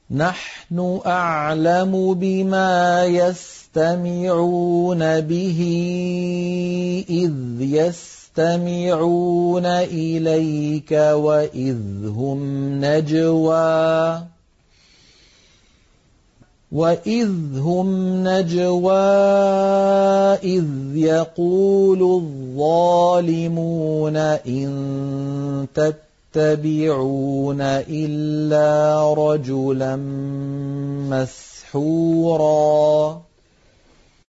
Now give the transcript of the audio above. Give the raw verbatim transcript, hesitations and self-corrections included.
نَحْنُ أَعْلَمُ بِمَا يَسْتَمِعُونَ بِهِ إِذْ يَسْتَمِعُونَ إِلَيْكَ وَإِذْ هُمْ نَجْوَىٰ وَإِذْ هُمْ نَجْوَىٰ إِذْ يَقُولُ الظَّالِمُونَ إِن تَتَّبِعُونَ إِلَّا رَجُلًا مَّسْحُورًا